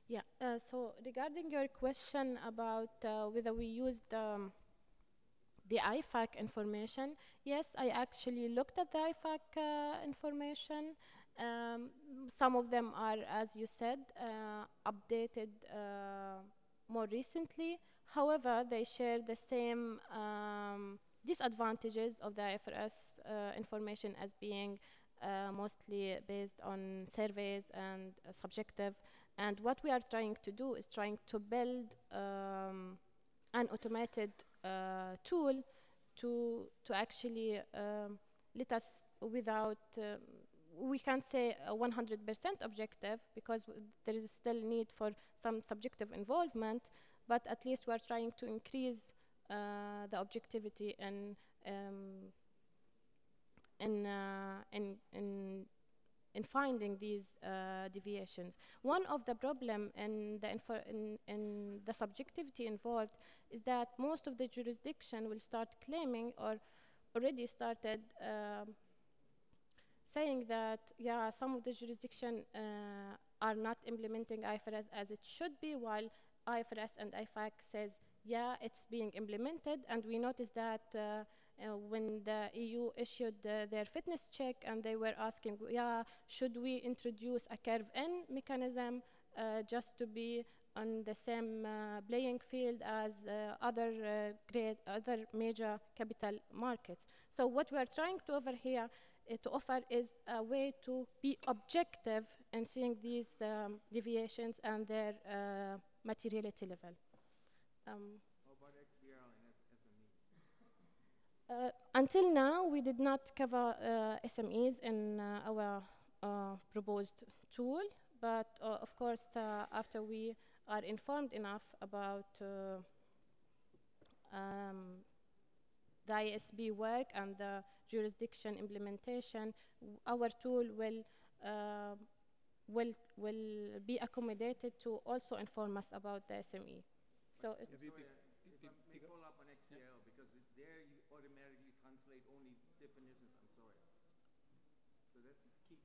Yeah, so regarding your question about whether we used the IFAC information, yes, I actually looked at the IFAC information. Um, some of them are, as you said, updated more recently. However, they share the same disadvantages of the IFRS information as being mostly based on surveys and subjective. And what we are trying to do is trying to build an automated tool to actually let us without we can't say 100% objective because there is still need for some subjective involvement, but at least we are trying to increase the objectivity um, in finding these deviations. One of the problem in the subjectivity involved is that most of the jurisdiction will start claiming or already started saying that, yeah, some of the jurisdiction are not implementing IFRS as it should be, while IFRS and IFAC says, yeah, it's being implemented. And we noticed that when the EU issued their fitness check and they were asking, yeah, should we introduce a curve-in mechanism just to be on the same playing field as other major capital markets. So what we are trying to over here to offer is a way to be objective in seeing these deviations and their materiality level. Um, until now, we did not cover SMEs in our proposed tool, but of course, after we are informed enough about um, the ISB work and the jurisdiction implementation, our tool uh, will be accommodated to also inform us about the SME. So it, Yeah, if I may follow up on XBRL, because there you automatically translate only definitions. I'm sorry. So that's a key